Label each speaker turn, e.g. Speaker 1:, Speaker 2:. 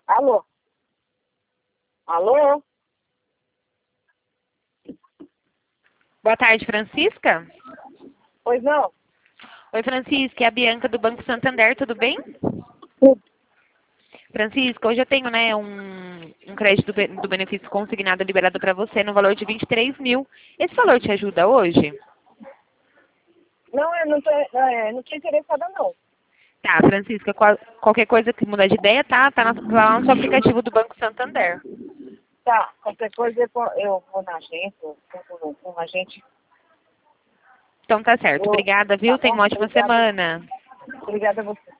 Speaker 1: Alô? Alô?
Speaker 2: Boa tarde, Francisca.
Speaker 1: Pois não?
Speaker 2: Oi, Francisca, é a Bianca do Banco Santander, tudo bem?
Speaker 1: Tudo.
Speaker 2: Francisca, hoje eu tenho um crédito do benefício consignado liberado para você no valor de 23 mil. Esse valor te ajuda hoje?
Speaker 1: Não, eu não tô interessada, não.
Speaker 2: Tá, Francisca, qualquer coisa que mudar de ideia, tá lá no seu aplicativo do Banco Santander.
Speaker 1: Tá, qualquer coisa eu vou na agência, eu vou com a gente.
Speaker 2: Então tá certo. Obrigada,
Speaker 1: Tá
Speaker 2: viu? Tenha
Speaker 1: bom?
Speaker 2: uma ótima semana.
Speaker 1: Obrigada a você.